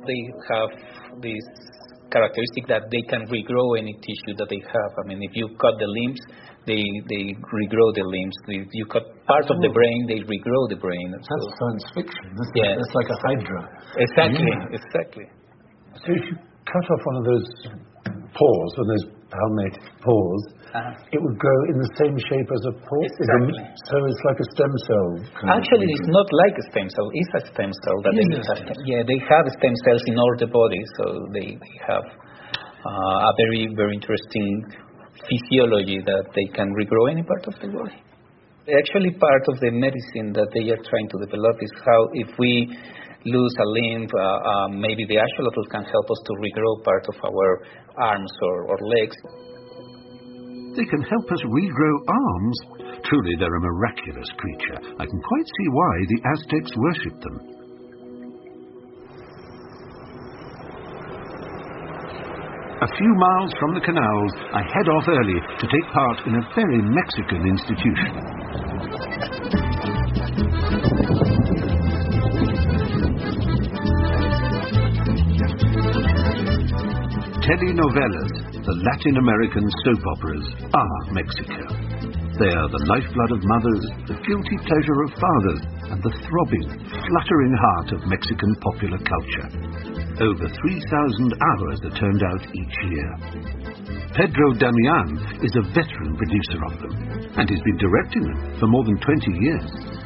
They have this characteristic that they can regrow any tissue that they have. I mean, if you cut the limbs, they regrow the limbs. If you cut part of the brain, they regrow the brain. That's science fiction. That's like a hydra. Exactly. So if you cut off one of those paws, one of those palmated paws, it would grow in the same shape as a paw? Exactly. So it's like a stem cell? Actually, it's not like a stem cell. It's a stem cell. They have stem cells in all the body, so they have a very, very interesting physiology that they can regrow any part of the body. Actually, part of the medicine that they are trying to develop is how if we lose a limb, maybe the axolotl can help us to regrow part of our arms or legs. They can help us regrow arms? Truly, they're a miraculous creature. I can quite see why the Aztecs worshipped them. A few miles from the canals, I head off early to take part in a very Mexican institution. Telenovelas, the Latin American soap operas, are Mexico. They are the lifeblood of mothers, the guilty pleasure of fathers, and the throbbing, fluttering heart of Mexican popular culture. Over 3,000 hours are turned out each year. Pedro Damian is a veteran producer of them, and he's been directing them for more than 20 years.